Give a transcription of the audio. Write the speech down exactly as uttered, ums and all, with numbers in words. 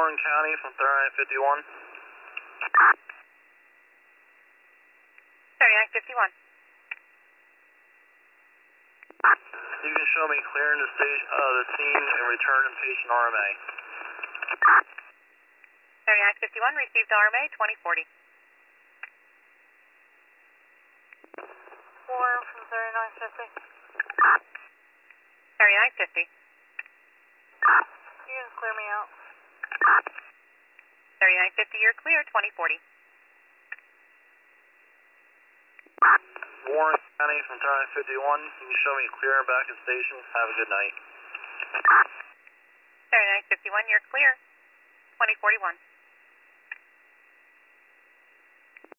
Warren County from thirty-nine fifty-one. thirty-nine fifty-one. You can show me clearing the, station, uh, the scene and return to patient R M A. thirty-nine fifty-one, received R M A, twenty forty. Warren from thirty-nine fifty. thirty-nine fifty. You can clear me out. thirty-nine fifty, you're clear, twenty forty. Warren County from thirty-nine fifty-one. You can show me clearing back at station. Have a good night. thirty-nine fifty-one, you're clear, twenty forty-one.